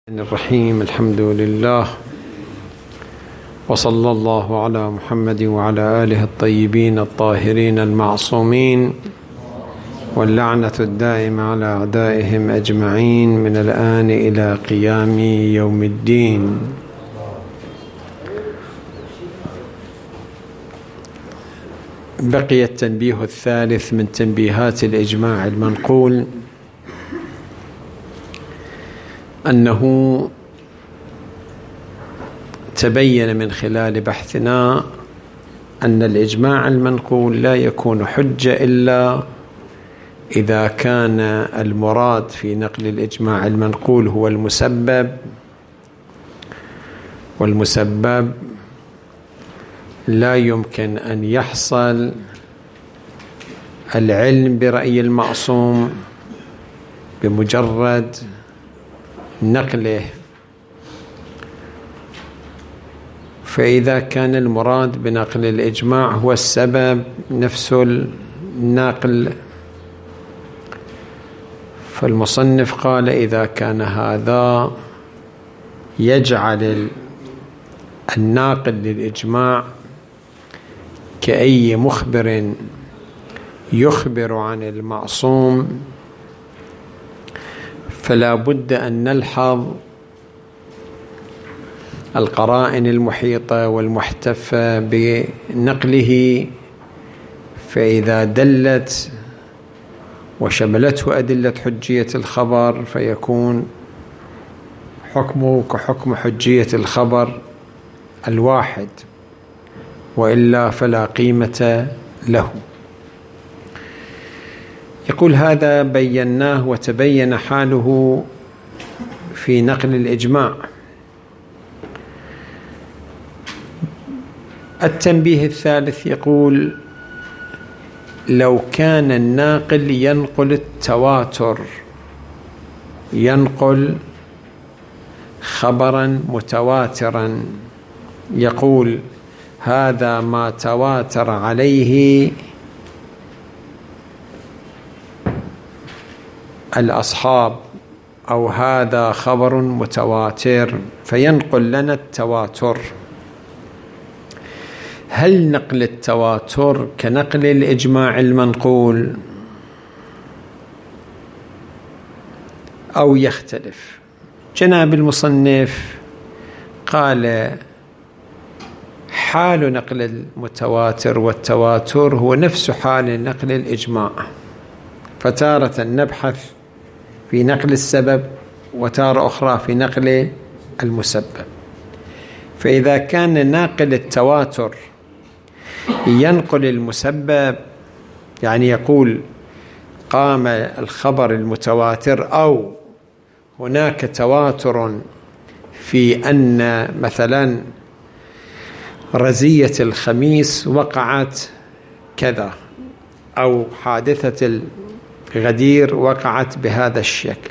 الرحيم. الحمد لله، وصلى الله على محمد وعلى آله الطيبين الطاهرين المعصومين، واللعنة الدائمة على أعدائهم أجمعين من الآن إلى قيام يوم الدين. بقي التنبيه الثالث من تنبيهات الإجماع المنقول، أنه تبين من خلال بحثنا أن الإجماع المنقول لا يكون حجة إلا إذا كان المراد في نقل الإجماع المنقول هو المسبب، والمسبب لا يمكن أن يحصل العلم برأي المعصوم بمجرد نقله. فإذا كان المراد بنقل الإجماع هو السبب نفس النقل، فالمصنف قال إذا كان هذا يجعل الناقل للإجماع كأي مخبر يخبر عن المعصوم، فلا بد أن نلحظ القرائن المحيطة والمحتفة بنقله، فإذا دلت وشملته أدلة حجية الخبر فيكون حكمه كحكم حجية الخبر الواحد، وإلا فلا قيمة له. يقول هذا بيناه وتبين حاله في نقل الإجماع. التنبيه الثالث يقول لو كان الناقل ينقل التواتر، ينقل خبرا متواترا، يقول هذا ما تواتر عليه الأصحاب، أو هذا خبر متواتر، فينقل لنا التواتر. هل نقل التواتر كنقل الإجماع المنقول أو يختلف؟ جناب المصنف قال حال نقل المتواتر والتواتر هو نفس حال نقل الإجماع، فتارة نبحث في نقل السبب وتارة أخرى في نقل المسبب. فإذا كان ناقل التواتر ينقل المسبب، يعني يقول قام الخبر المتواتر، أو هناك تواتر في أن مثلا رزية الخميس وقعت كذا، أو حادثة غدير وقعت بهذا الشكل،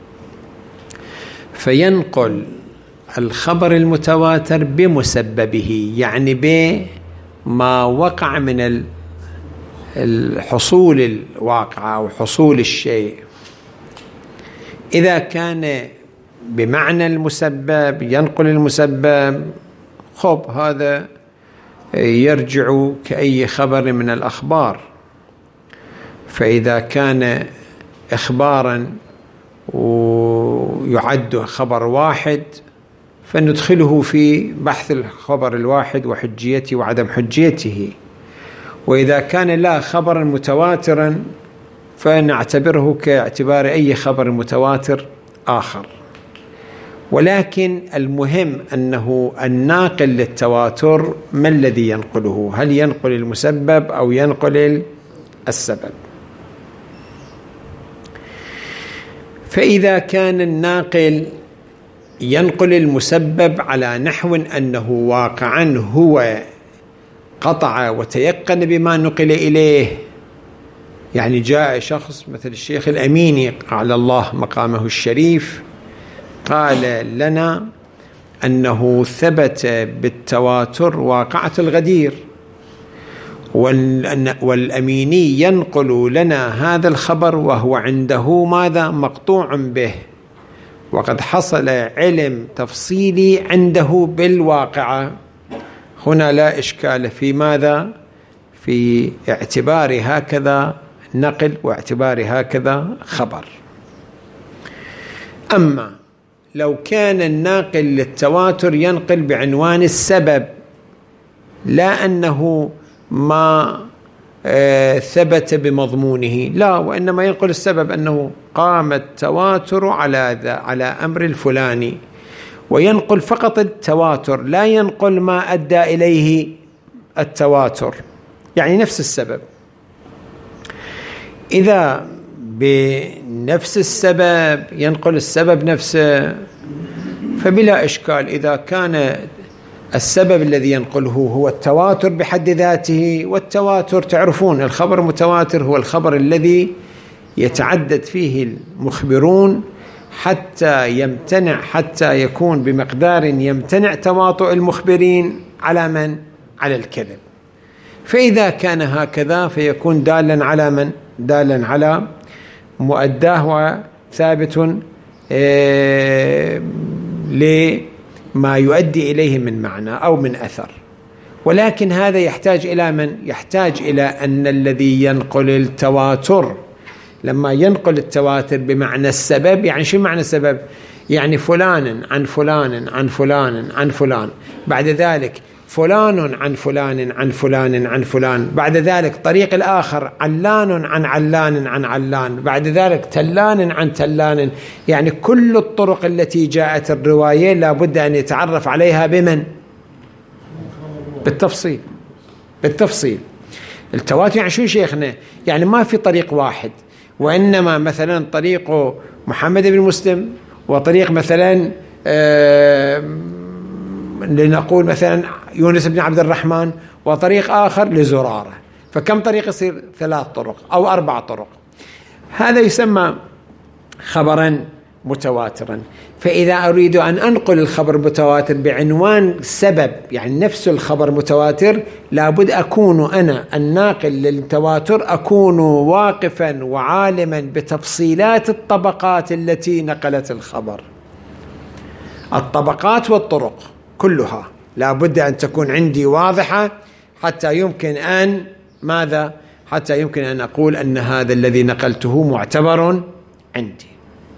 فينقل الخبر المتواتر بمسببه، يعني بما وقع من الحصول الواقع أو حصول الشيء. إذا كان بمعنى المسبب ينقل المسبب، خب هذا يرجع كأي خبر من الأخبار. فإذا كان إخبارا ويعد خبر واحد فندخله في بحث الخبر الواحد وحجيته وعدم حجيته. وإذا كان لا خبرا متواترا فنعتبره كاعتبار أي خبر متواتر آخر. ولكن المهم أنه الناقل للتواتر ما الذي ينقله؟ هل ينقل المسبب أو ينقل السبب؟ فإذا كان الناقل ينقل المسبب على نحو أنه واقعا هو قطع وتيقن بما نقل إليه، يعني جاء شخص مثل الشيخ الأميني على الله مقامه الشريف قال لنا أنه ثبت بالتواتر واقعة الغدير، والأميني ينقل لنا هذا الخبر وهو عنده ماذا؟ مقطوع به، وقد حصل علم تفصيلي عنده بالواقعة، هنا لا إشكال في ماذا؟ في اعتبار هكذا نقل واعتبار هكذا خبر. أما لو كان الناقل للتواتر ينقل بعنوان السبب، لا أنه ما ثبت بمضمونه، لا، وإنما ينقل السبب أنه قام التواتر على أمر الفلاني، وينقل فقط التواتر، لا ينقل ما أدى إليه التواتر، يعني نفس السبب. إذا بنفس السبب ينقل السبب نفسه فبلا إشكال. إذا كان السبب الذي ينقله هو التواتر بحد ذاته، والتواتر تعرفون الخبر المتواتر هو الخبر الذي يتعدد فيه المخبرون حتى يكون بمقدار يمتنع تواطؤ المخبرين على من؟ على الكذب. فإذا كان هكذا فيكون دالا على من؟ دالا على مؤداه وثابت لما يؤدي إليه من معنى أو من أثر. ولكن هذا يحتاج إلى من؟ يحتاج إلى أن الذي ينقل التواتر لما ينقل التواتر بمعنى السبب، يعني شو معنى السبب؟ يعني فلان عن فلان عن فلان عن فلان، بعد ذلك فلان عن فلان عن فلان عن فلان، بعد ذلك طريق الآخر علان عن علان عن علان، بعد ذلك تلان عن تلان. يعني كل الطرق التي جاءت الرواية لابد أن يتعرف عليها بمن؟ بالتفصيل. التواتر يعني شو شيخنا؟ يعني ما في طريق واحد، وإنما مثلا طريق محمد بن مسلم، وطريق مثلا لنقول مثلا يونس بن عبد الرحمن، وطريق آخر لزرارة. فكم طريق يصير؟ 3 طرق أو 4 طرق. هذا يسمى خبرا متواترا. فإذا أريد أن أنقل الخبر المتواتر بعنوان سبب، يعني نفس الخبر متواتر، لابد أكون أنا الناقل للتواتر أكون واقفا وعالما بتفصيلات الطبقات التي نقلت الخبر. الطبقات والطرق كلها لابد أن تكون عندي واضحة حتى يمكن أن ماذا؟ حتى يمكن أن أقول أن هذا الذي نقلته معتبر عندي.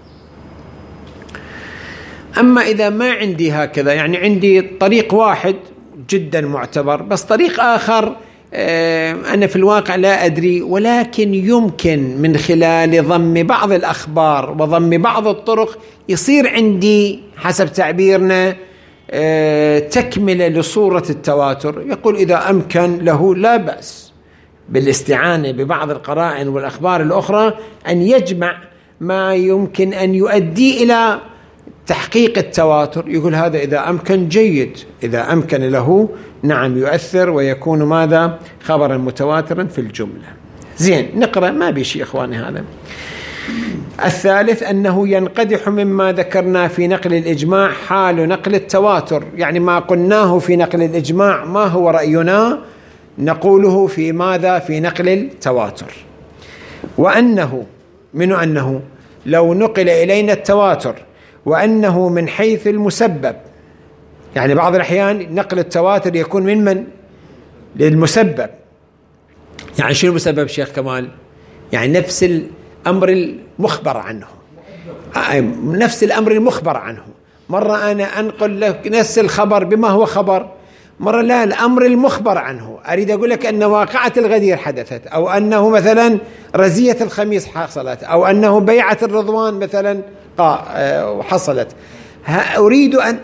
أما إذا ما عندي هكذا، يعني عندي طريق واحد جدا معتبر، بس طريق آخر أنا في الواقع لا أدري، ولكن يمكن من خلال ضم بعض الأخبار وضم بعض الطرق يصير عندي حسب تعبيرنا تكملة لصورة التواتر. يقول إذا أمكن له لا بأس بالاستعانة ببعض القرائن والأخبار الأخرى أن يجمع ما يمكن أن يؤدي إلى تحقيق التواتر. يقول هذا إذا أمكن جيد، إذا أمكن له نعم يؤثر ويكون ماذا؟ خبرا متواترا في الجملة. زين، نقرأ ما بيشي إخواني. هذا الثالث أنه ينقدح مما ذكرنا في نقل الإجماع حال نقل التواتر، يعني ما قلناه في نقل الإجماع ما هو رأينا نقوله في ماذا؟ في نقل التواتر. وأنه أنه لو نقل إلينا التواتر وأنه من حيث المسبب، يعني بعض الأحيان نقل التواتر يكون من للمسبب. يعني شو المسبب شيخ كمال؟ يعني نفس الأمر المخبر عنه، نفس الأمر المخبر عنه. مرة أنا أنقل لك نفس الخبر بما هو خبر، مرة لا، الأمر المخبر عنه. أريد أقول لك أن واقعة الغدير حدثت، أو أنه مثلا رزية الخميس حصلت، أو أنه بيعة الرضوان مثلا حصلت. أريد أن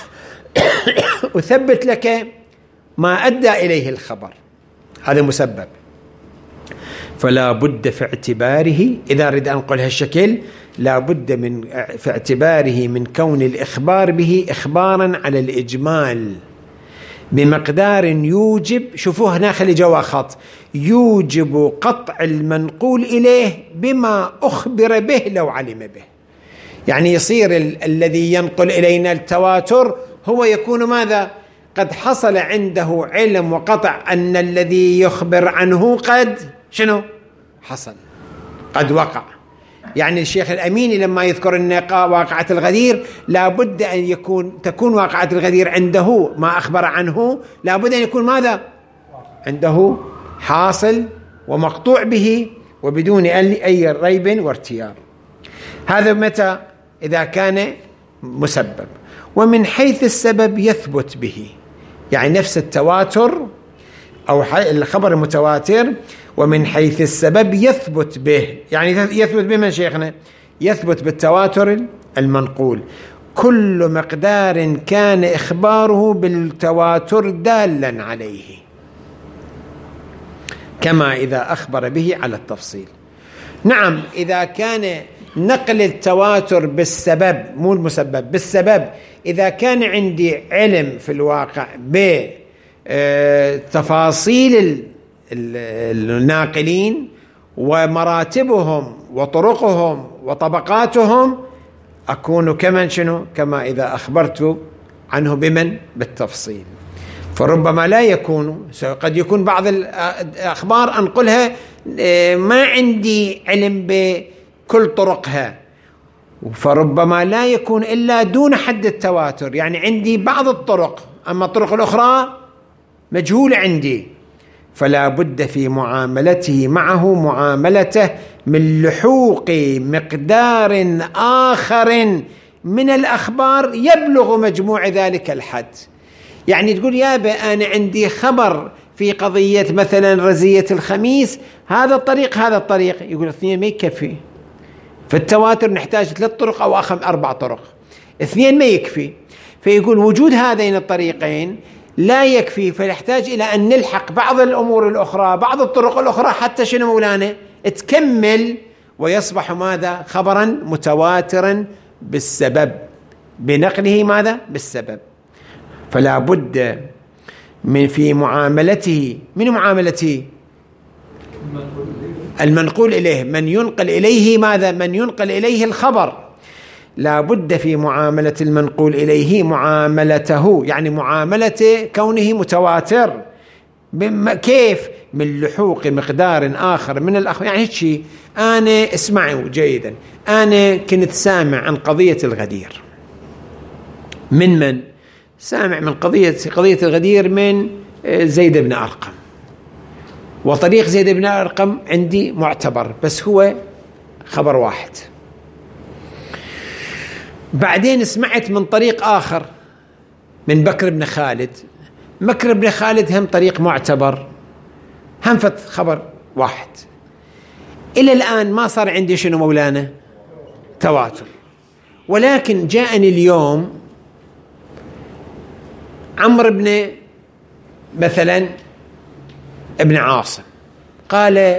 أثبت لك ما أدى إليه الخبر، هذا مسبب. فلا بد في اعتباره، إذا أريد أن أنقل هالشكل، لا بد في اعتباره من كون الإخبار به إخبارا على الإجمال بمقدار يوجب، شوفوه هنا خلي جوا خط، يوجب قطع المنقول إليه بما أخبر به لو علم به. يعني يصير الذي ينقل إلينا التواتر هو يكون ماذا؟ قد حصل عنده علم وقطع أن الذي يخبر عنه قد شنو؟ حصل، قد وقع. يعني الشيخ الأميني لما يذكر أن واقعة الغدير لابد أن تكون واقعة الغدير عنده ما أخبر عنه، لابد أن يكون ماذا؟ عنده حاصل ومقطوع به وبدون أي ريب وارتياب. هذا متى؟ إذا كان مسبب. ومن حيث السبب يثبت به، يعني نفس التواتر أو الخبر المتواتر ومن حيث السبب يثبت به، يعني يثبت بمن شيخنا؟ يثبت بالتواتر المنقول. كل مقدار كان إخباره بالتواتر دالا عليه، كما إذا أخبر به على التفصيل. نعم، إذا كان نقل التواتر بالسبب مو المسبب، بالسبب، إذا كان عندي علم في الواقع بتفاصيل الناقلين ومراتبهم وطرقهم وطبقاتهم، أكون كمن شنو؟ كما إذا أخبرت عنه بمن؟ بالتفصيل. فربما لا يكون، قد يكون بعض الأخبار أنقلها ما عندي علم بكل طرقها، فربما لا يكون إلا دون حد التواتر، يعني عندي بعض الطرق أما الطرق الأخرى مجهولة عندي، فلا بد في معاملته معه معاملته من لحوق مقدار آخر من الأخبار يبلغ مجموع ذلك الحد. يعني تقول يابا أنا عندي خبر في قضية مثلا رزية الخميس، هذا الطريق هذا الطريق، يقول اثنين ما يكفي، في التواتر نحتاج 3 طرق أو 4 طرق، 2 ما يكفي، فيقول وجود هذين الطريقين لا يكفي، فيحتاج إلى أن نلحق بعض الأمور الأخرى، بعض الطرق الأخرى، حتى شنو مولانا؟ تكمل ويصبح ماذا؟ خبرا متواترا بالسبب، بنقله ماذا؟ بالسبب. فلا بد من في معاملته، من معاملته المنقول إليه، من ينقل إليه ماذا؟ من ينقل إليه الخبر، لا بد في معاملة المنقول إليه معاملته، يعني معاملة كونه متواتر. كيف؟ من لحوق مقدار آخر من الأخبار. يعني هيك أنا اسمعوا جيدا، أنا كنت سامع عن قضية الغدير من سامع من قضية الغدير من زيد بن أرقم، وطريق زيد بن أرقم عندي معتبر، بس هو خبر واحد. بعدين سمعت من طريق آخر من بكر بن خالد، بكر بن خالد هم طريق معتبر، هم خبر واحد. إلى الآن ما صار عندي شنو مولانا؟ تواتر. ولكن جاءني اليوم عمرو بن مثلا ابن عاصم قال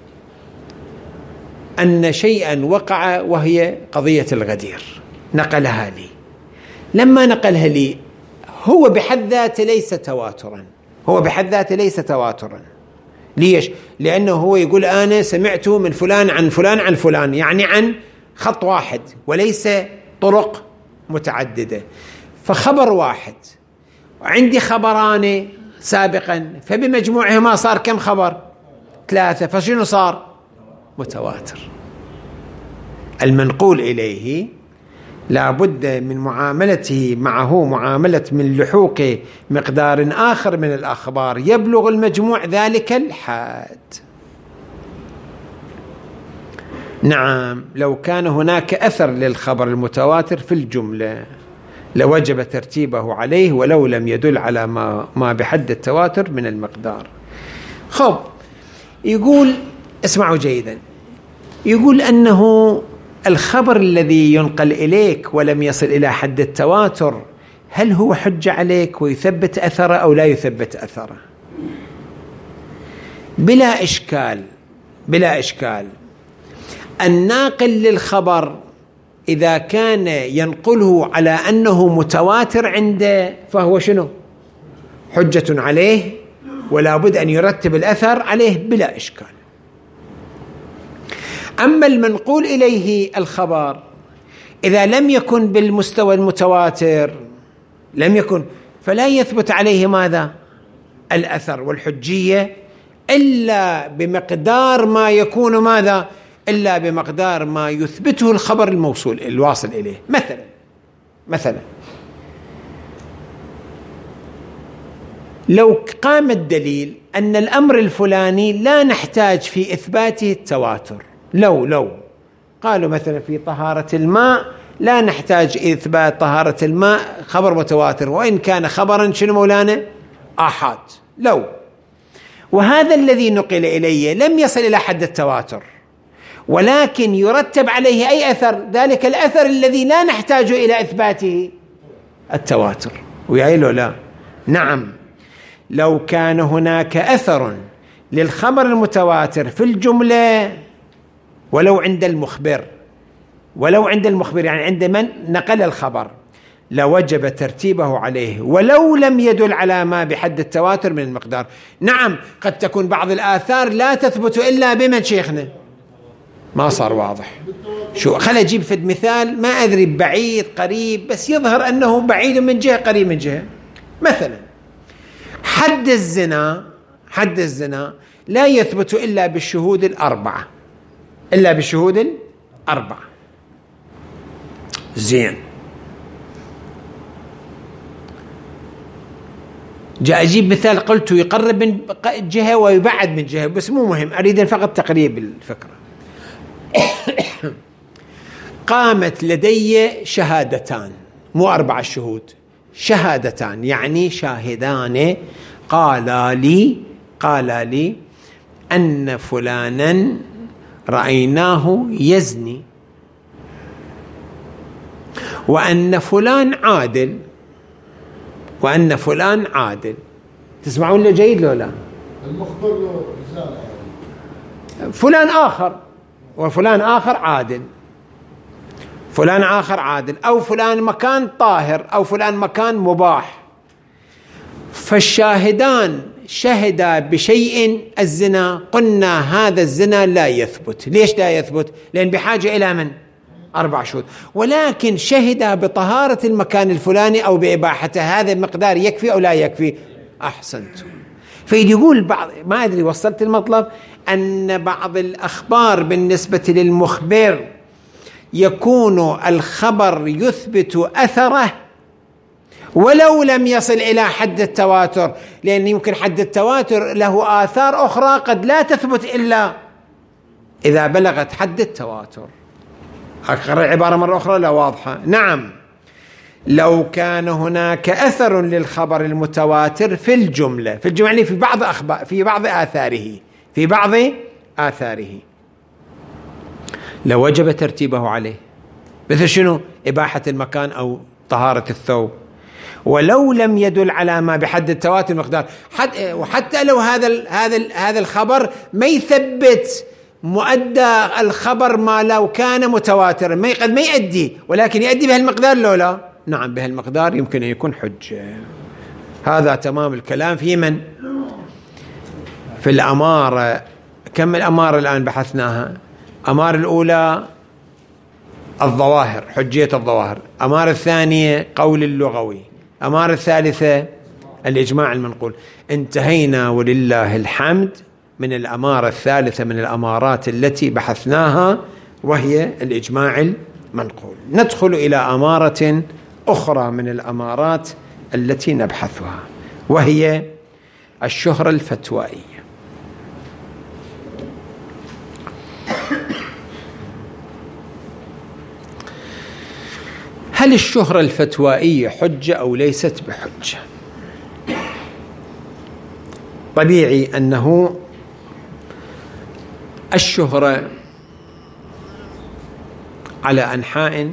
أن شيئا وقع وهي قضية الغدير، نقلها لي. لما نقلها لي هو بحد ذاته ليس تواترا، هو بحد ذاته ليس تواترا. ليش؟ لأنه هو يقول أنا سمعته من فلان عن فلان عن فلان، يعني عن خط واحد وليس طرق متعددة، فخبر واحد. عندي خبران سابقا، فبمجموعهما صار كم خبر؟ 3، فشنو صار؟ متواتر. المنقول إليه لا بد من معاملته معه معاملة من لحوق مقدار آخر من الأخبار يبلغ المجموع ذلك الحد. نعم، لو كان هناك أثر للخبر المتواتر في الجملة لوجب ترتيبه عليه ولو لم يدل على ما بحد التواتر من المقدار. خب، يقول اسمعوا جيدا، يقول أنه الخبر الذي ينقل إليك ولم يصل إلى حد التواتر هل هو حجة عليك ويثبت أثره أو لا يثبت أثره؟ بلا إشكال، بلا إشكال. الناقل للخبر إذا كان ينقله على أنه متواتر عنده فهو شنو؟ حجة عليه ولا بد أن يرتب الأثر عليه بلا إشكال. أما المنقول إليه الخبر إذا لم يكن بالمستوى المتواتر، لم يكن، فلا يثبت عليه ماذا؟ الأثر والحجية إلا بمقدار ما يكون ماذا؟ إلا بمقدار ما يثبته الخبر الموصول الواصل إليه. مثلا لو قام الدليل أن الأمر الفلاني لا نحتاج في إثباته التواتر، لو قالوا مثلا في طهارة الماء لا نحتاج إثبات طهارة الماء خبر متواتر، وإن كان خبرا شنو مولانا آحاد، وهذا الذي نقل إليه لم يصل إلى حد التواتر، ولكن يرتب عليه أي أثر؟ ذلك الأثر الذي لا نحتاج إلى إثباته التواتر. وياي له لا؟ نعم. لو كان هناك أثر للخبر المتواتر في الجملة ولو عند المخبر يعني عند من نقل الخبر، لوجب ترتيبه عليه ولو لم يدل على ما بحد التواتر من المقدار. نعم، قد تكون بعض الآثار لا تثبت إلا بمن شيخنا؟ ما صار واضح. خل أجيب فد مثال، ما أدري بعيد قريب، بس يظهر أنه بعيد من جهة قريب من جهة. مثلا حد الزنا لا يثبت إلا بالشهود الأربعة، زين. جاء أجيب مثال قلت يقرب من جهة ويبعد من جهة، بس مو مهم، أريد فقط تقريب الفكرة. قامت لدي شهادتان، مو 4 شهود، شهادتان يعني شاهدان قال لي أن فلانا رأيناه يزني، وأن فلان عادل. تسمعون له جيد لو لا؟ المخبر له فلان آخر، وفلان آخر عادل، أو فلان مكان طاهر، أو فلان مكان مباح. فالشاهدان شهدا بشيء الزنا، قلنا هذا الزنا لا يثبت. ليش لا يثبت؟ لأن بحاجة إلى من؟ 4 شهود. ولكن شهدا بطهارة المكان الفلاني أو بإباحته، هذا المقدار يكفي أو لا يكفي؟ أحسنتم. فيقول بعض، ما أدري وصلت المطلب، أن بعض الأخبار بالنسبة للمخبر يكون الخبر يثبت أثره ولو لم يصل إلى حد التواتر، لأن يمكن حد التواتر له آثار أخرى قد لا تثبت إلا إذا بلغت حد التواتر. أقرأ العبارة مرة أخرى لا واضحة. نعم، لو كان هناك أثر للخبر المتواتر في الجملة يعني في بعض آثاره لوجب ترتيبه عليه، مثل شنو؟ إباحة المكان أو طهارة الثوب، ولو لم يدل على ما بحد التواتر مقدار. وحتى لو هذا الخبر ما يثبت مؤدى الخبر ما لو كان متواترا، قد ما يؤدي، ولكن يؤدي بهالمقدار لو لا؟ نعم، بهالمقدار يمكن أن يكون حجة. هذا تمام الكلام في من؟ في الأمارة. كم الأمارة الآن بحثناها؟ أمارة الأولى الظواهر، حجية الظواهر. أمارة الثانية قول اللغوي. أمارة الثالثة الإجماع المنقول. انتهينا ولله الحمد من الأمارة الثالثة من الأمارات التي بحثناها، وهي الإجماع المنقول. ندخل إلى أمارة أخرى من الأمارات التي نبحثها، وهي الشهرة الفتوائية. هل الشهرة الفتوائية حجة أو ليست بحجة؟ طبيعي أنه الشهرة على أنحاء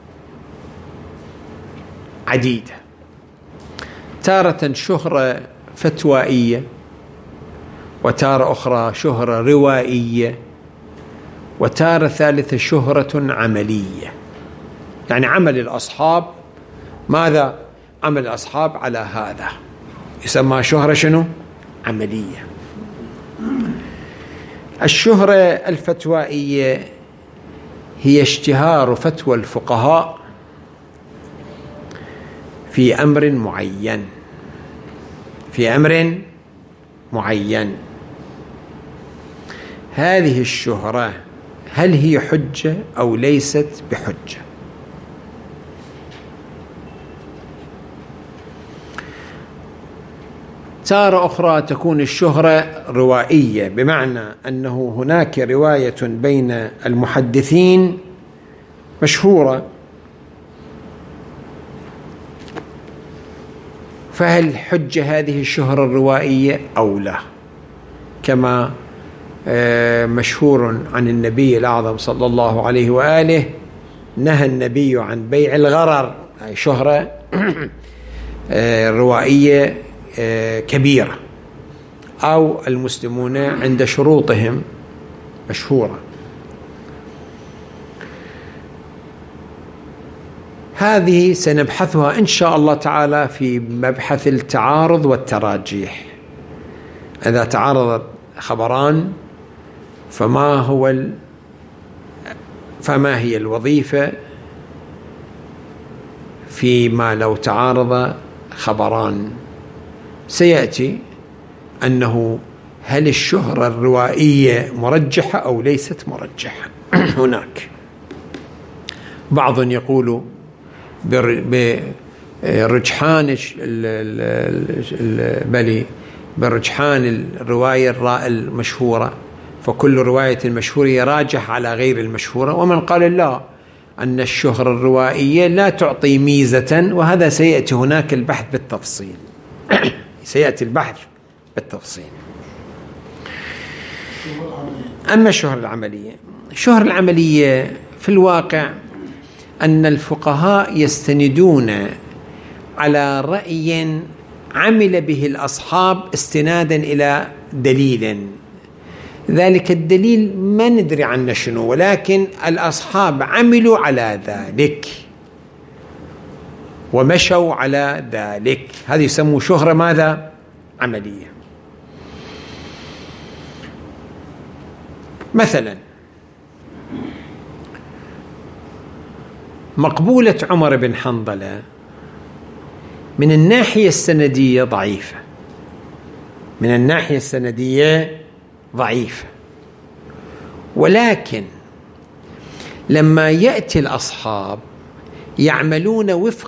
عديدة، تارة شهرة فتوائية، وتارة أخرى شهرة روائية، وتارة ثالثة شهرة عملية. يعني عمل الأصحاب، ماذا عمل الأصحاب على هذا يسمى شهرة شنو؟ عملية. الشهرة الفتوائية هي اشتهار فتوى الفقهاء في أمر معين. هذه هل هي حجة أو ليست بحجة؟ تارة أخرى تكون الشهرة روائية، بمعنى أنه هناك رواية بين المحدثين مشهورة، فهل حجة هذه الشهرة الروائية أو لا؟ كما مشهور عن النبي الأعظم صلى الله عليه وآله، نهى النبي عن بيع الغرر، أي شهرة روائية كبيرة، أو المسلمون عند شروطهم مشهورة. هذه سنبحثها إن شاء الله تعالى في مبحث التعارض والتراجيح. إذا تعارض خبران فما هي الوظيفة فيما لو تعارض خبران؟ سيأتي أنه هل الشهرة الروائية مرجحة أو ليست مرجحة؟ هناك بعض يقول برجحان برجحان الرواية المشهورة، فكل رواية مشهورة راجح على غير المشهورة، ومن قال لا، أن الشهرة الروائية لا تعطي ميزة، وهذا سيأتي هناك البحث بالتفصيل. سيأتي البحث بالتفصيل. أما الشهرة العملية في الواقع أن الفقهاء يستندون على رأي عمل به الأصحاب استنادا إلى دليل، ذلك الدليل ما ندري عنه شنو، ولكن الأصحاب عملوا على ذلك ومشوا على ذلك، هذه يسمى شهرة ماذا؟ عملية. مثلا مقبولة عمر بن حنظلة من الناحية السندية ضعيفة، من الناحية السندية ضعيفة، ولكن لما يأتي الأصحاب يعملون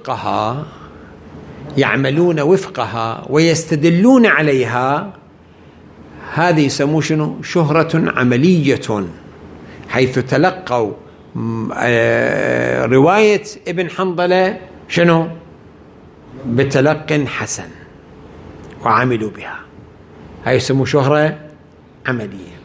وفقها ويستدلون عليها، هذه يسموه شنو؟ شهرة عملية، حيث تلقوا رواية ابن حنظلة شنو؟ بتلق حسن وعملوا بها، هاي يسموه شهرة عملية.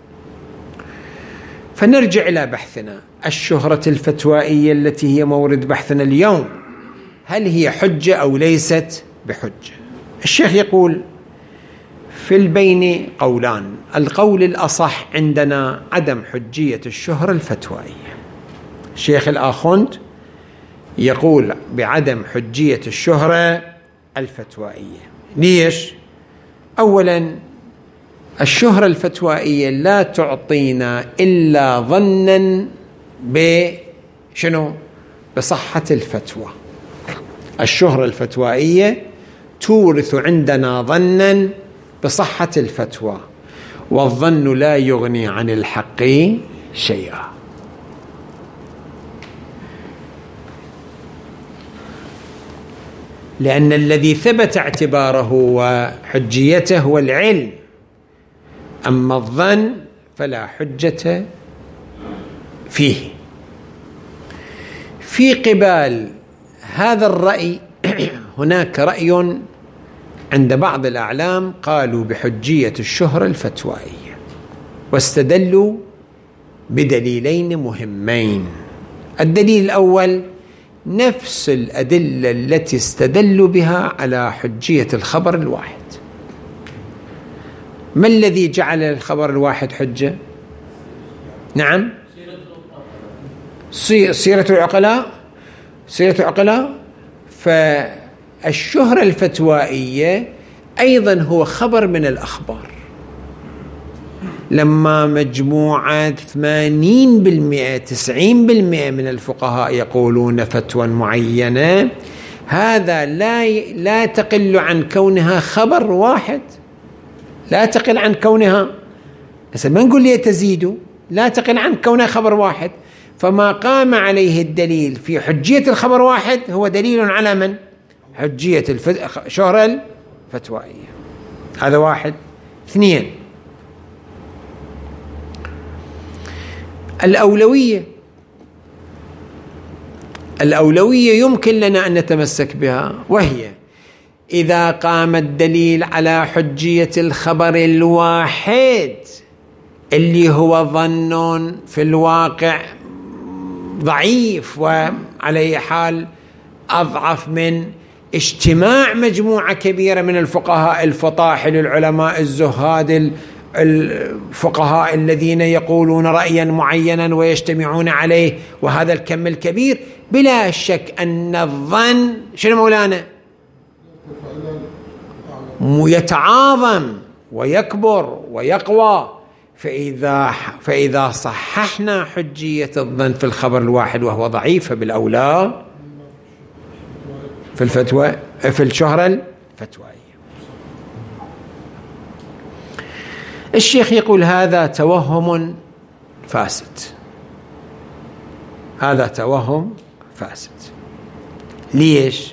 فنرجع إلى بحثنا، الشهرة الفتوائية التي هي مورد بحثنا اليوم، هل هي حجة أو ليست بحجة؟ الشيخ يقول في البين قولان، القول الأصح عندنا عدم حجية الشهرة الفتوائية. الشيخ الآخوند يقول بعدم حجية الشهرة الفتوائية. ليش؟ أولا الشهرة الفتوائية لا تعطينا إلا ظنا بصحة الفتوى. الشهرة الفتوائية تورث عندنا ظنا بصحة الفتوى، والظن لا يغني عن الحق شيئا. لأن الذي ثبت اعتباره وحجيته هو العلم، أما الظن فلا حجة فيه. في قبال هذا الرأي هناك رأي عند بعض الأعلام قالوا بحجية الشهرة الفتوائية، واستدلوا بدليلين مهمين. الدليل الأول نفس الأدلة التي استدلوا بها على حجية الخبر الواحد. ما الذي جعل الخبر الواحد حجة؟ نعم، سيرة العقلاء. فالشهرة الفتوائية أيضا هو خبر من الأخبار. لما مجموعة 80% 90% من الفقهاء يقولون فتوى معينة، هذا لا تقل عن كونها خبر واحد، لا تقل عن كونها، ما نقول لي تزيد، لا تقل عن كونه خبر واحد. فما قام عليه الدليل في حجية الخبر واحد هو دليل على من؟ حجية الشهرة الفتوائية. هذا واحد. اثنين، الأولوية يمكن لنا أن نتمسك بها، وهي إذا قام الدليل على حجية الخبر الواحد اللي هو ظن في الواقع ضعيف وعلى حال أضعف من اجتماع مجموعة كبيرة من الفقهاء الفطاحل العلماء الزهاد الفقهاء الذين يقولون رأيا معينا ويجتمعون عليه، وهذا الكم الكبير بلا شك أن الظن شنو مولانا يتعاظم ويكبر ويقوى. فإذا صححنا حجية الظن في الخبر الواحد وهو ضعيف بالأولى في الفتوى في الشهرة الفتوائية. الشيخ يقول هذا توهم فاسد، هذا توهم فاسد. ليش؟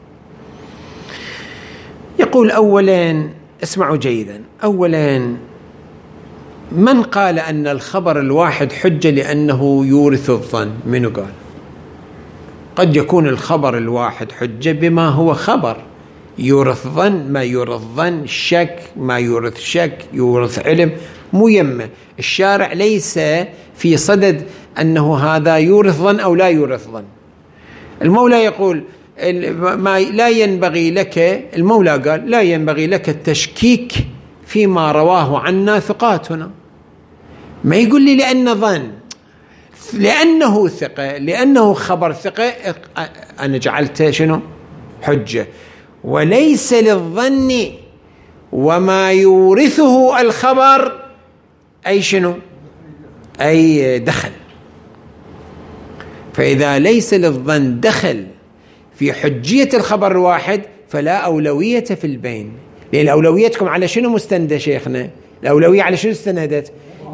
يقول أولا، اسمعوا جيدا، أولا من قال أن الخبر الواحد حجة لأنه يورث الظن؟ من قال؟ قد يكون الخبر الواحد حجة بما هو خبر يورث ظن، ما يورث ظن، شك ما يورث شك، يورث علم، مو يمه. الشارع ليس في صدد أنه هذا يورث ظن أو لا يورث ظن. المولى يقول ما لا ينبغي لك، المولى قال لا ينبغي لك التشكيك فيما رواه عنا ثقاتنا. ما يقول لي لأن ظن، لأنه ثقة، لأنه خبر ثقة أنا جعلته شنو؟ حجة. وليس للظن وما يورثه الخبر أي شنو؟ أي دخل. فإذا ليس للظن دخل في حجية الخبر الواحد فلا أولوية في البين. لأن أولويتكم على شنو مستندة شيخنا؟ الأولوية على شنو استندت؟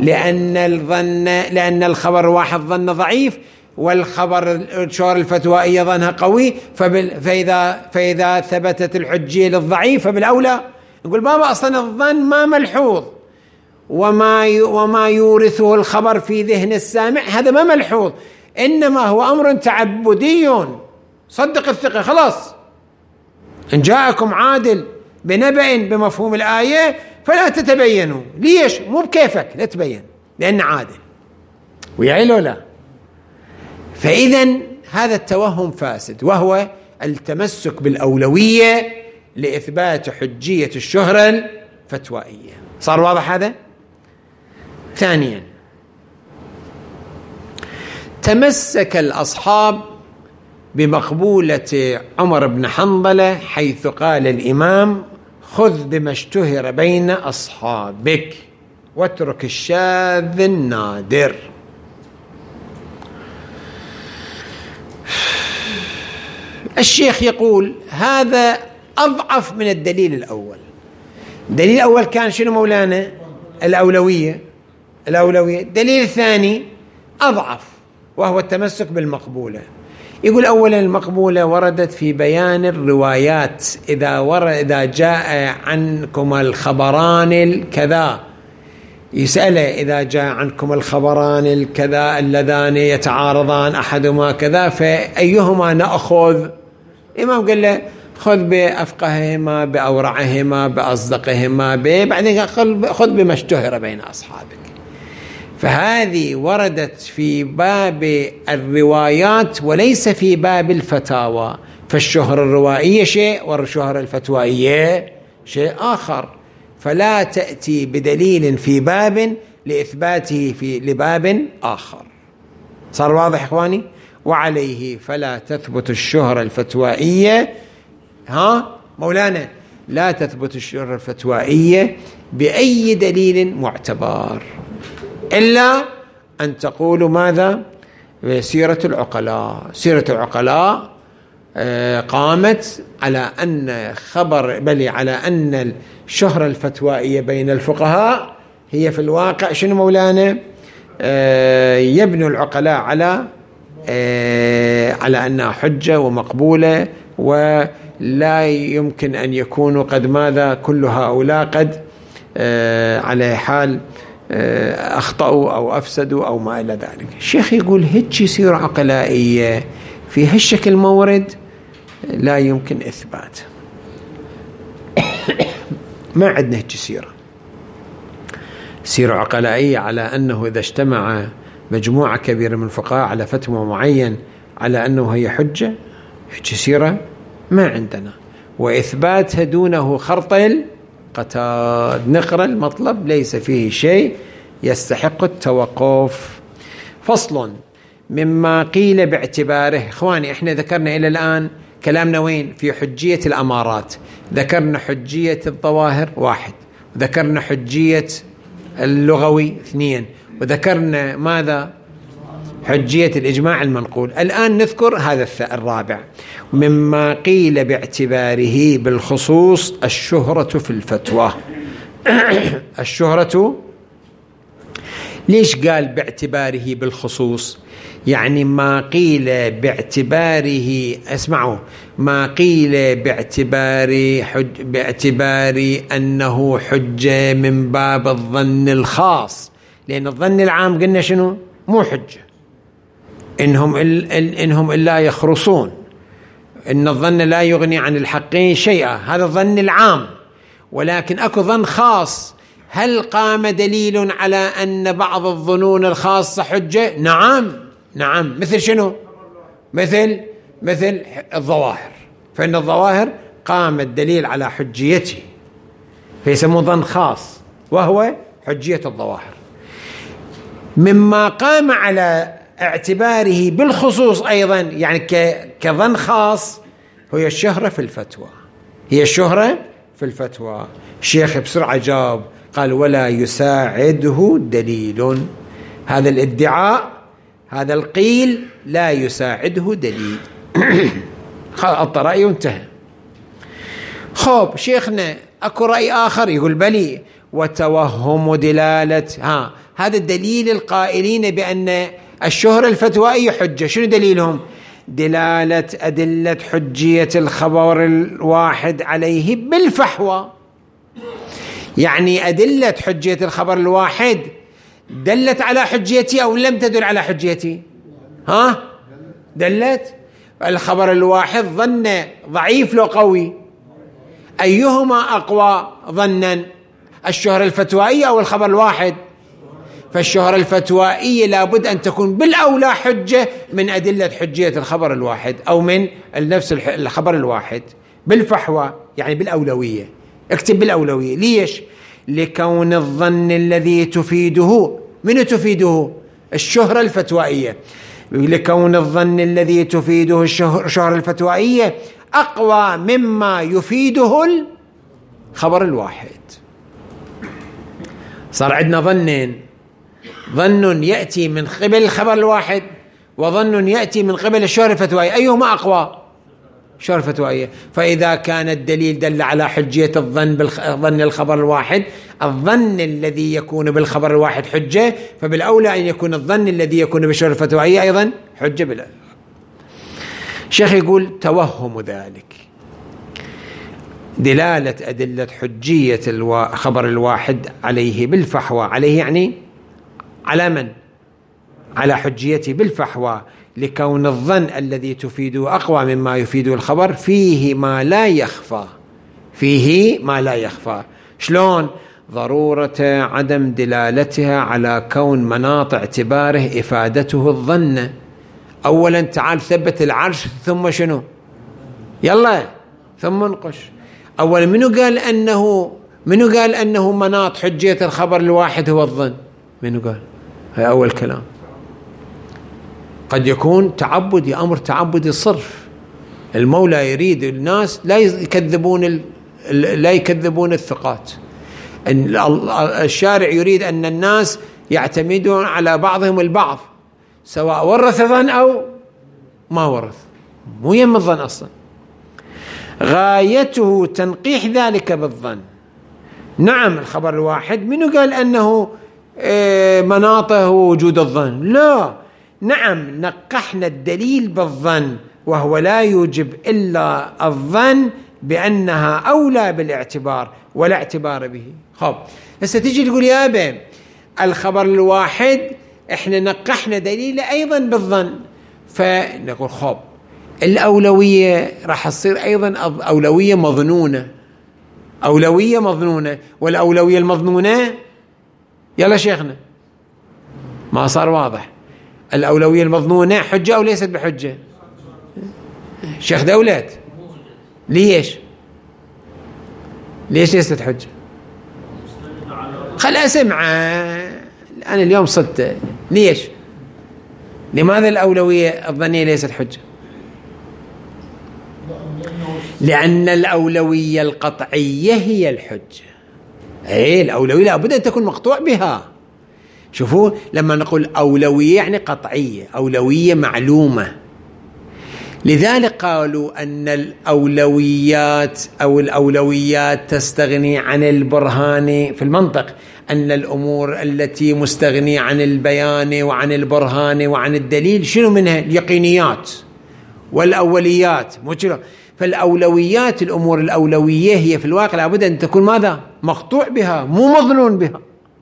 لأن الخبر الواحد ظن ضعيف، والخبر الشهرة الفتوائية ظنها قوي، فإذا ثبتت الحجية للضعيف فبالأولى نقول بابا أصلا الظن ما ملحوظ، وما يورثه الخبر في ذهن السامع هذا ما ملحوظ، إنما هو أمر تعبدي. صدق الثقة خلاص، إن جاءكم عادل بنبأ بمفهوم الآية فلا تتبينوا. ليش؟ مو بكيفك لا تبين، لأن عادل ويعيله لا. فإذا هذا التوهم فاسد، وهو التمسك بالأولوية لإثبات حجية الشهرة الفتوائية. صار واضح هذا؟ ثانيا، تمسك الأصحاب بمقبولة عمر بن حنظلة حيث قال الإمام خذ بما اشتهر بين أصحابك واترك الشاذ النادر. الشيخ يقول هذا أضعف من الدليل الأول. الدليل الأول كان شنو مولانا؟ الأولوية. الدليل الثاني أضعف وهو التمسك بالمقبولة. يقول أولا المقبولة وردت في بيان الروايات، إذا جاء عنكم الخبران الكذا، يسأله إذا جاء عنكم الخبران الكذا اللذان يتعارضان أحدهما كذا فأيهما نأخذ؟ الإمام قال له خذ بأفقههما بأورعهما بأصدقهما بعدين خذ بما اشتهر بين أصحابك. فهذه وردت في باب الروايات وليس في باب الفتاوى. فالشهرة الروائية شيء والشهرة الفتوائية شيء آخر، فلا تأتي بدليل في باب لإثباته لباب آخر. صار واضح إخواني؟ وعليه فلا تثبت الشهرة الفتوائية مولانا لا تثبت الشهرة الفتوائية بأي دليل معتبر إلا أن تقولوا ماذا؟ سيرة العقلاء. سيرة العقلاء قامت على أن على أن الشهرة الفتوائية بين الفقهاء هي في الواقع شنو مولانا؟ يبنوا العقلاء على أنها حجة ومقبولة، ولا يمكن أن يكونوا قد ماذا كل هؤلاء قد على حال أخطأوا أو أفسدوا أو ما إلى ذلك. الشيخ يقول هيك يصير عقلائية في هالشكل مورد لا يمكن إثبات. ما عندنا هيك سيرة عقلائية على أنه إذا اجتمع مجموعة كبيرة من الفقهاء على فتوى معين على أنه هي حجة، هيك سيرة ما عندنا. وإثباتها دونه خرط القتاد. نقرأ المطلب ليس فيه شيء يستحق التوقف. فصل مما قيل باعتباره. إخواني احنا ذكرنا إلى الآن كلامنا وين؟ في حجية الأمارات. ذكرنا حجية الظواهر 1، وذكرنا حجية اللغوي 2، وذكرنا ماذا؟ حجية الإجماع المنقول. الآن نذكر هذا الرابع. مما قيل باعتباره بالخصوص الشهرة في الفتوى. الشهرة ليش قال باعتباره بالخصوص؟ يعني ما قيل باعتباره، اسمعوا، ما قيل باعتبار أنه حجة من باب الظن الخاص، لأن الظن العام قلنا شنو؟ مو حجة. إنهم إلا يخرصون، إن الظن لا يغني عن الحقين شيئا، هذا الظن العام. ولكن أكو ظن خاص. هل قام دليل على أن بعض الظنون الخاصة حجة؟ نعم. مثل شنو؟ مثل الظواهر، فإن الظواهر قام الدليل على حجيته، فيسمون ظن خاص وهو حجية الظواهر. مما قام على اعتباره بالخصوص أيضا، يعني كظن خاص، هي الشهرة في الفتوى. الشيخ بسرعة جاب قال ولا يساعده دليل. هذا الادعاء، هذا القيل لا يساعده دليل. خلط رأي وانتهى. خب شيخنا أكو رأي آخر يقول بلي وتوهم دلالة هذا الدليل القائلين بأن الشهرة الفتوائية حجة. شنو دليلهم؟ دلالة أدلة حجية الخبر الواحد عليه بالفحوى. يعني أدلة حجية الخبر الواحد دلت على حجيتي أو لم تدل على حجيتي؟ دلت. الخبر الواحد ظن ضعيف لو قوي، أيهما أقوى ظنا؟ الشهرة الفتوائية أو الخبر الواحد؟ فالشهرة الفتوائية لابد أن تكون بالأولى حجة من أدلة حجية الخبر الواحد أو من نفس الخبر الواحد بالفحوى، يعني بالأولوية. اكتب بالأولوية. ليش؟ لكون الظن الذي تفيده، من تفيده؟ الشهرة الفتوائية. لكون الظن الذي تفيده الشهرة الفتوائية أقوى مما يفيده الخبر الواحد. صار عندنا ظنين، ظن يأتي من قبل الخبر الواحد وظن يأتي من قبل الشهرة الفتوائية. أيهما أقوى؟ الشهرة الفتوائية. فإذا كان الدليل دل على حجية الظن الخبر الواحد، الظن الذي يكون بالخبر الواحد حجة، فبالأولى أن يكون الظن الذي يكون بالشهرة الفتوائية أيضا حجة بالأولى. الشيخ يقول توهم ذلك دلالة أدلة حجية الخبر الواحد عليه بالفحوى. عليه يعني على من؟ على حجيته بالفحوى، لكون الظن الذي تفيده أقوى مما يفيده الخبر فيه ما لا يخفى. شلون؟ ضرورة عدم دلالتها على كون مناط اعتباره إفادته الظن. أولا تعال ثبت العرش، ثم شنو؟ يلا ثم انقش. أولا منو قال أنه مناط حجية الخبر الواحد هو الظن؟ منو قال؟ هي أول كلام. قد يكون تعبدي، أمر تعبدي صرف. المولى يريد الناس لا يكذبون الثقات. الشارع يريد أن الناس يعتمدون على بعضهم البعض، سواء ورث ظن أو ما ورث، مو يم الظن أصلا. غايته تنقيح ذلك بالظن. نعم الخبر الواحد منو قال أنه مناطه وجود الظن، لا، نعم نقحنا الدليل بالظن وهو لا يوجب إلا الظن بأنها أولى بالاعتبار ولا اعتبار به. خب هسه تيجي تقول يا أبا الخبر الواحد احنا نقحنا دليله أيضا بالظن، فنقول خب الأولوية راح تصير أيضا أولوية مظنونة، أولوية مظنونة، والأولوية المظنونة يلا شيخنا ما صار واضح، الأولوية المظنونة حجة أو ليست بحجة؟ شيخ دولة ليش ليست حجة؟ خل أسمع أنا اليوم صدت ليش؟ لماذا الأولوية الظنية ليست حجة؟ لأن الأولوية القطعية هي الحجة. أي الأولوية لابد أن تكون مقطوع بها. شوفوا لما نقول أولوية يعني قطعية، أولوية معلومة. لذلك قالوا أن الأولويات تستغني عن البرهان في المنطق، أن الأمور التي مستغنية عن البيان وعن البرهان وعن الدليل شنو منها؟ اليقينيات والأوليات، فالأولويات الأمور الأولوية هي في الواقع لابد أن تكون ماذا؟ مقطوع بها، مو مظنون بها.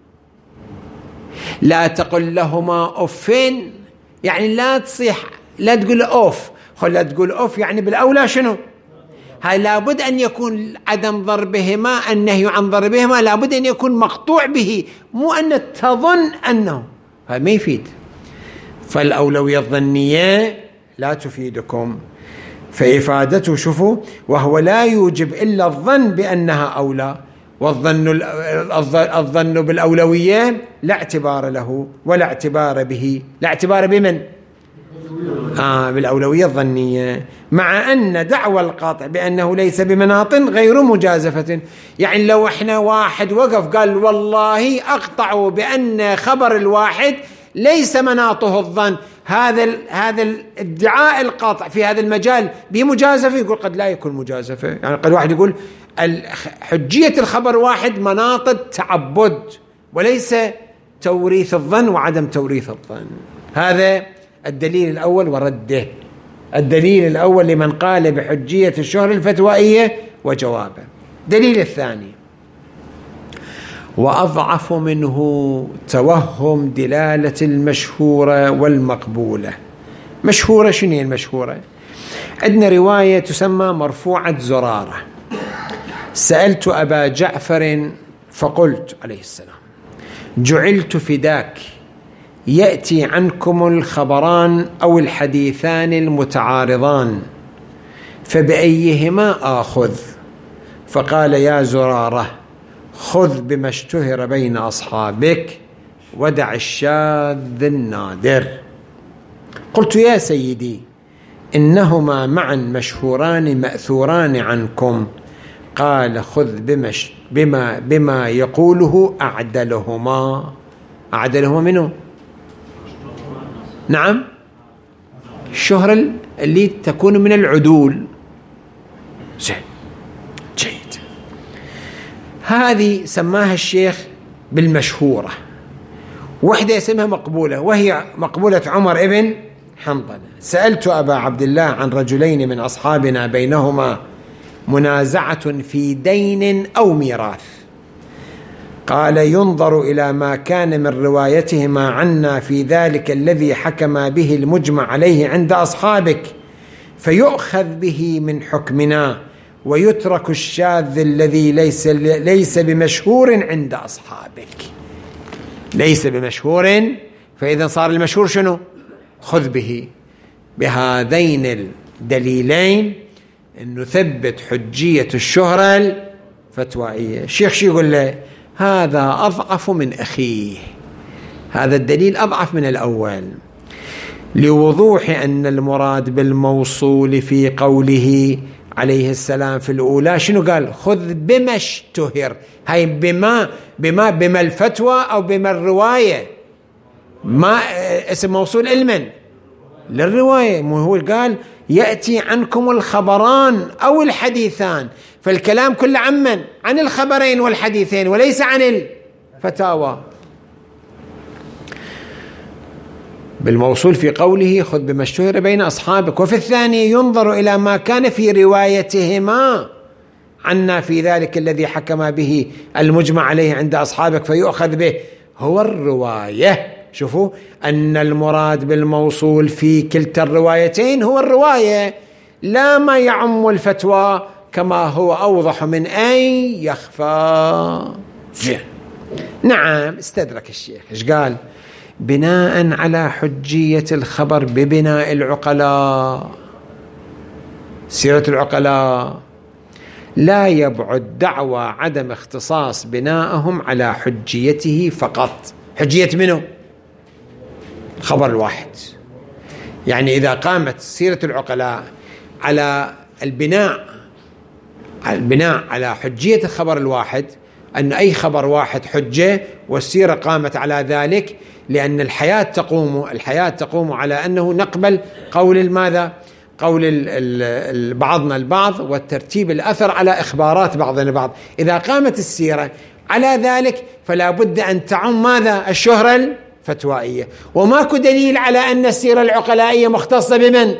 لا تقل لهما أفين، يعني لا تصيح، لا تقول أوف، لا تقول أوف يعني بالأولى شنو؟ هاي لابد أن يكون عدم ضربهما، النهي عن ضربهما لابد أن يكون مقطوع به، مو أن تظن أنه، هذا ما يفيد. فالأولوية الظنية لا تفيدكم، فإفادته شوفوا وهو لا يوجب إلا الظن بأنها أولى، والظن بالأولوية لا اعتبار له ولا اعتبار به. لا اعتبار بمن؟ بالأولوية الظنية، مع أن دعوى القاطع بأنه ليس بمناط غير مجازفة. يعني لو احنا واحد وقف قال والله أقطع بأن خبر الواحد ليس مناطه الظن، هذا الادعاء القاطع في هذا المجال بمجازفة، يقول قد لا يكون مجازفة. يعني قد واحد يقول حجية الخبر واحد مناط التعبد وليس توريث الظن وعدم توريث الظن. هذا الدليل الأول ورده، الدليل الأول لمن قال بحجية الشهرة الفتوائية وجوابه. دليل الثاني وأضعف منه توهم دلالة المشهورة والمقبولة. مشهورة شنو هي المشهورة؟ عندنا رواية تسمى مرفوعة زرارة. سألت أبا جعفر فقلت عليه السلام جعلت فداك يأتي عنكم الخبران أو الحديثان المتعارضان فبأيهما آخذ؟ فقال يا زرارة خذ بما اشتهر بين أصحابك ودع الشاذ النادر. قلت يا سيدي إنهما معا مشهوران مأثوران عنكم. قال خذ بما يقوله أعدلهما. أعدلهما منه؟ نعم الشهرة اللي تكون من العدول. جيد، هذه سماها الشيخ بالمشهورة. وحدة اسمها مقبولة، وهي مقبولة عمر ابن حنظلة. سألت أبا عبد الله عن رجلين من أصحابنا بينهما منازعة في دين أو ميراث. قال ينظر إلى ما كان من روايتهما عنا في ذلك الذي حكم به المجمع عليه عند أصحابك فيؤخذ به من حكمنا ويترك الشاذ الذي ليس بمشهور عند أصحابك. ليس بمشهور، فإذا صار المشهور شنو؟ خذ به. بهذين الدليلين أن نثبت حجية الشهرة الفتوائية. الشيخ شو يقول له؟ هذا أضعف من أخيه، هذا الدليل أضعف من الأول، لوضوح أن المراد بالموصول في قوله عليه السلام في الأولى شنو قال؟ خذ بما اشتهر. هاي بما الفتوى أو بما الرواية، ما اسم موصول علما للرواية. مو هو قال يأتي عنكم الخبران أو الحديثان، فالكلام كله عن الخبرين والحديثين وليس عن الفتاوى. بالموصول في قوله خذ بما اشتهر بين أصحابك، وفي الثاني ينظر إلى ما كان في روايتهما عنا في ذلك الذي حكم به المجمع عليه عند أصحابك فيؤخذ به، هو الرواية. شوفوا أن المراد بالموصول في كلتا الروايتين هو الرواية، لا ما يعم الفتوى كما هو أوضح من أن يخفى. نعم، استدرك الشيخ. إيش قال؟ بناء على حجية الخبر ببناء العقلاء، سيرة العقلاء، لا يبعد دعوى عدم اختصاص بناءهم على حجيته فقط. حجية منه؟ الخبر الواحد. يعني إذا قامت سيرة العقلاء على البناء على حجية الخبر الواحد، أن أي خبر واحد حجة، والسيرة قامت على ذلك، لأن الحياة تقوم على أنه نقبل قول ماذا؟ قول بعضنا البعض، والترتيب الأثر على إخبارات بعضنا البعض. إذا قامت السيرة على ذلك فلا بد أن تعم ماذا؟ الشهرة الفتوائية. وماكو دليل على أن السيرة العقلائية مختصة بمن؟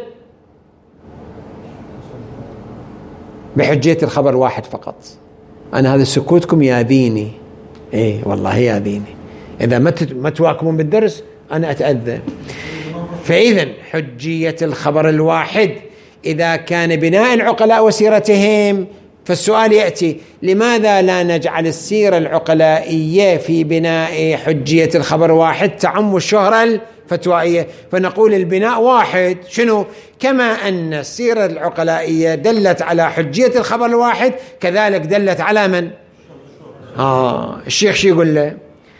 بحجية الخبر واحد فقط. أنا هذا سكوتكم ياذيني، إيه والله ياذيني، إذا ما تواكبون بالدرس أنا أتأذى. فإذا حجية الخبر الواحد إذا كان بناء العقلاء وسيرتهم، فالسؤال يأتي: لماذا لا نجعل السيرة العقلائية في بناء حجية الخبر واحد تعم الشهرة الفتوائية؟ فنقول البناء واحد. شنو؟ كما أن السيرة العقلائية دلت على حجية الخبر الواحد، كذلك دلت على من؟ الشيخ شو يقول له؟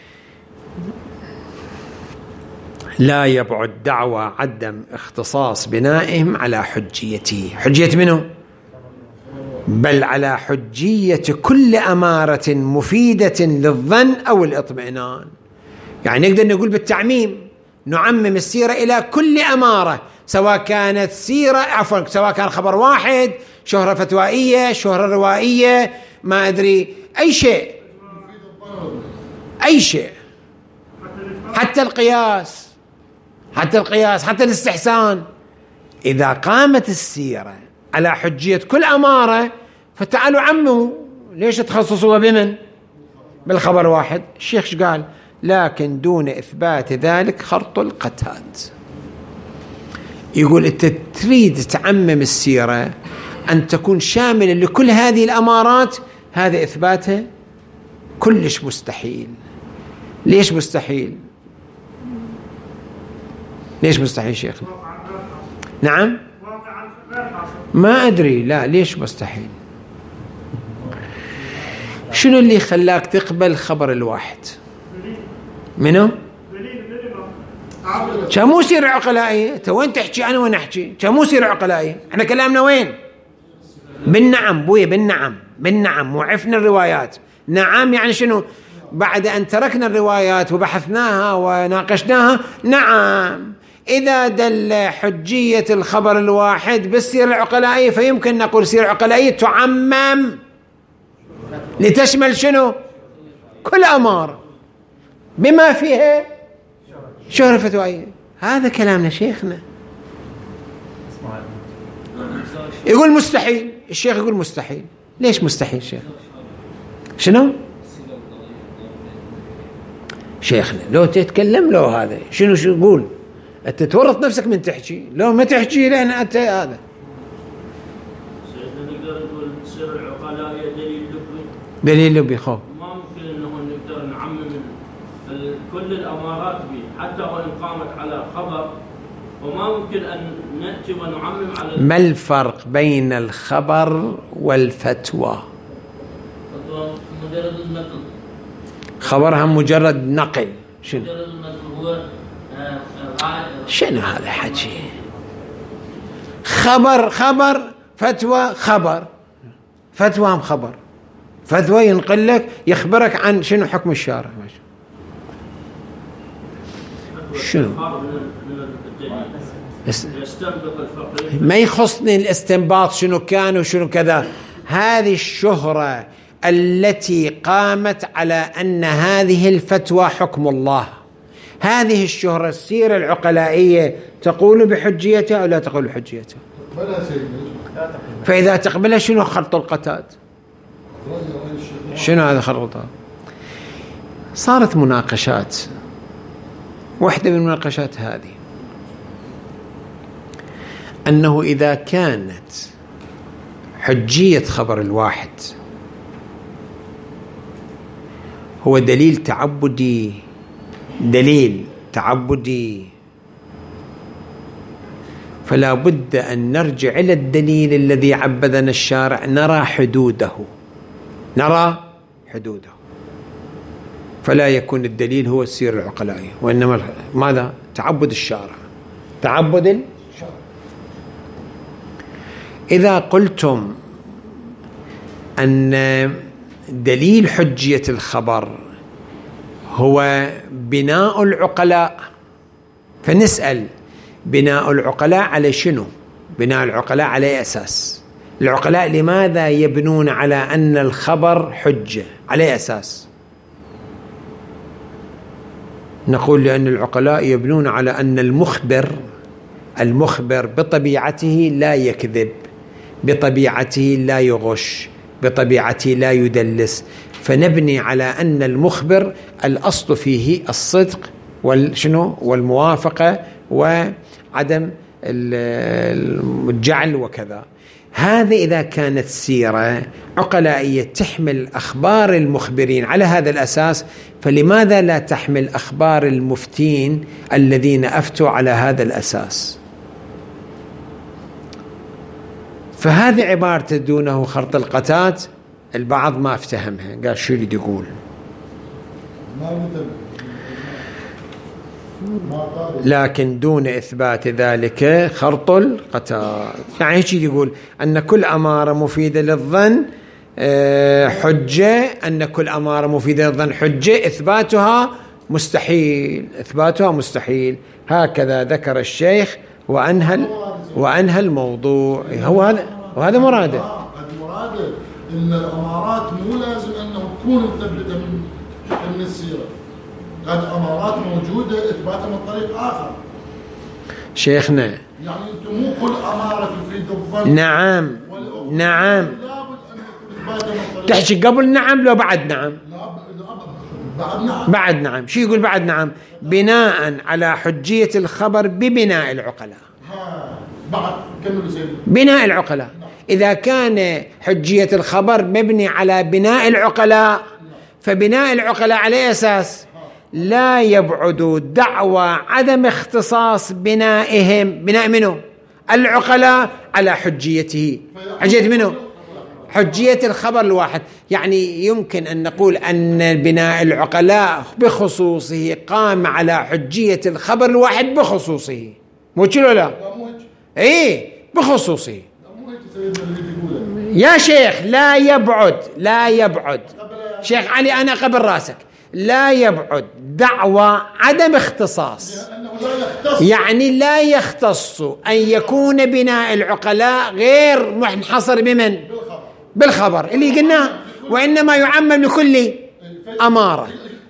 لا يبعد دعوى عدم اختصاص بنائهم على حجيته. حجية منه؟ بل على حجية كل أمارة مفيدة للظن أو الاطمئنان. يعني نقدر نقول بالتعميم، نعمم السيرة إلى كل أمارة، سواء كانت سواء كان خبر واحد، شهرة فتوائية، شهرة روائية، ما أدري، أي شيء، حتى القياس، حتى الاستحسان. إذا قامت السيرة على حجية كل أمارة فتعالوا عموا، ليش تخصصوا بمن؟ بالخبر واحد. الشيخ قال: لكن دون إثبات ذلك خرط القتاد. يقول أنت تريد تعمم السيرة أن تكون شاملة لكل هذه الأمارات، هذا إثباتها كلش مستحيل. ليش مستحيل؟ ليش مستحيل شيخنا؟ نعم، ما أدري. لا، ليش مستحيل؟ شنو اللي خلاك تقبل خبر الواحد؟ منو؟ كمو سيرة عقلائية. وين تحكي أنا وين أحكي؟ كمو سيرة عقلائية. احنا كلامنا وين؟ بالنعم بويا، بالنعم وعفنا الروايات. نعم يعني شنو؟ بعد أن تركنا الروايات وبحثناها وناقشناها، نعم، إذا دل حجية الخبر الواحد بالسيرة العقلائية فيمكن نقول سيرة عقلائية تعمم لتشمل شنو؟ كل أمارة بما فيها شهرة فتوائية. هذا كلامنا شيخنا. يقول مستحيل. الشيخ يقول مستحيل. ليش مستحيل شيخ؟ شنو؟ شيخنا لو تتكلم لو هذا شنو يقول؟ أنت تورط نفسك من تحكي، لو ما تحكي لأن أنت هذا. سيدنا نقدر نقول السيرة العقلائية دليل لبي خوف. ما ممكن إنه نقدر نعمم كل الأمارات به، حتى وإن قامت على خبر، وما ممكن أن نأتي ونعمم على. ما الفرق بين الخبر والفتوى؟ مجرد النقل. خبرها مجرد نقل. شنو؟ مجرد النقل هو شنو هذا حكي؟ خبر، فتوى خبر، فتوى هم خبر. فتوى ينقل لك، يخبرك عن شنو حكم الشارع. شنو؟ ما يخصني الاستنباط شنو كان وشنو كذا. هذه الشهرة التي قامت على أن هذه الفتوى حكم الله، هذه الشهرة السيرة العقلائية تقول بحجيتها أو لا تقول بحجيتها؟ فإذا تقبلها شنو خرط القتاد؟ شنو هذا خرطها؟ صارت مناقشات. واحدة من المناقشات هذه أنه إذا كانت حجية خبر الواحد هو دليل تعبدي فلا بد أن نرجع إلى الدليل الذي عبدنا الشارع، نرى حدوده، فلا يكون الدليل هو السيرة العقلائية، وإنما ماذا؟ تعبد الشارع. إذا قلتم أن دليل حجية الخبر هو بناء العقلاء، فنسأل بناء العقلاء على شنو؟ بناء العقلاء على أساس؟ العقلاء لماذا يبنون على أن الخبر حجة؟ على أساس؟ نقول لأن العقلاء يبنون على أن المخبر بطبيعته لا يكذب، بطبيعته لا يغش، بطبيعته لا يدلس، فنبني على أن المخبر الأصل فيه الصدق والموافقة وعدم الجعل وكذا. هذا إذا كانت سيرة عقلائية تحمل أخبار المخبرين على هذا الأساس، فلماذا لا تحمل أخبار المفتين الذين أفتوا على هذا الأساس؟ فهذه عبارة دونه خرط القتات البعض ما افتهمها، قال شو اللي يقول؟ لكن دون إثبات ذلك خرط القتات، يعني هيك يقول أن كل أمارة مفيدة للظن حجة، أن كل أمارة مفيدة للظن حجة، إثباتها مستحيل. هكذا ذكر الشيخ وأنهى الموضوع. وهذا مراده. إن الأمارات مو لازم أنه تكون مثبتة من السيرة، قد أمارات موجودة إثباتها من طريق آخر. شيخنا يعني أنتم مو كل أمارة تفيد الظن. نعم تحكي قبل نعم لو بعد نعم؟ بعد نعم. شو يقول بعد نعم؟ بناء على حجية الخبر ببناء العقلاء. بعد كملوا زين. بناء العقلاء. إذا كان حجية الخبر مبني على بناء العقلاء، فبناء العقلاء على أساس لا يبعد دعوى عدم اختصاص بنائهم، بناء منه العقلاء، على حجيته. حجية منه؟ حجية الخبر الواحد. يعني يمكن أن نقول أن بناء العقلاء بخصوصه قام على حجية الخبر الواحد بخصوصه، مو كده لا؟ إيه بخصوصه يا شيخ. لا يبعد شيخ علي، أنا قبل راسك، لا يبعد دعوى عدم اختصاص، يعني لا يختص أن يكون بناء العقلاء غير منحصر بمن؟ بالخبر اللي قلناه، وإنما يعمم لكل أمارة،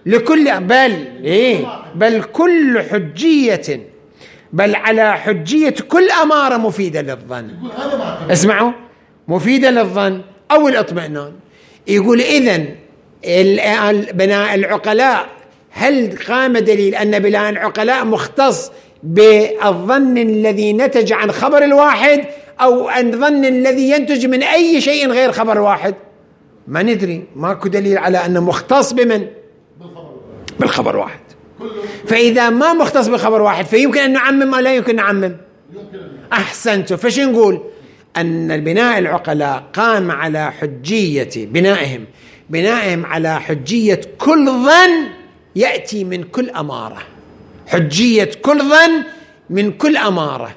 بل كل حجية، بل على حجية كل أمارة مفيدة للظن. اسمعوا، مفيدة للظن أو الاطمئنان. يقول إذن بناء العقلاء، هل قام دليل أن بناء العقلاء مختص بالظن الذي نتج عن خبر الواحد، أو الظن الذي ينتج من أي شيء غير خبر واحد؟ ما ندري، ماكو دليل على أنه مختص بمن؟ بالخبر واحد. فإذا ما مختص بخبر واحد فيمكن أن نعمم أو لا يمكن نعمم؟ أحسنتوا. فش نقول؟ أن بناء العقلاء قام على حجية بنائهم على حجية كل ظن يأتي من كل أمارة، حجية كل ظن من كل أمارة،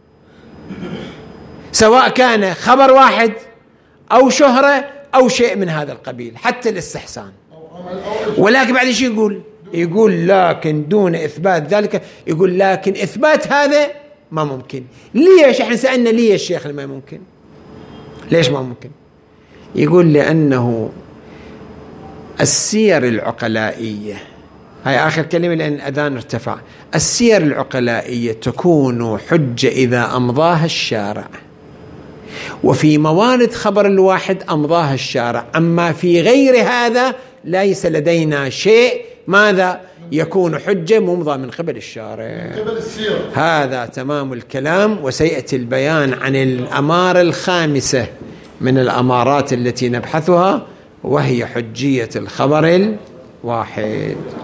سواء كان خبر واحد أو شهرة أو شيء من هذا القبيل، حتى الاستحسان. ولكن بعد شيء يقول لكن دون إثبات ذلك، يقول لكن إثبات هذا ما ممكن. ليش؟ احنا سألنا ليش الشيخ ما ممكن؟ ليش ما ممكن؟ يقول لأنه السير العقلائية هاي آخر كلمة لأن الأذان ارتفع. السير العقلائية تكون حجة إذا أمضاها الشارع، وفي موارد خبر الواحد أمضاها الشارع، أما في غير هذا ليس لدينا شيء ماذا يكون حجة ممضى من قبل الشارع. هذا تمام الكلام، وسيأتي البيان عن الأمارة الخامسة من الأمارات التي نبحثها، وهي حجية الخبر الواحد.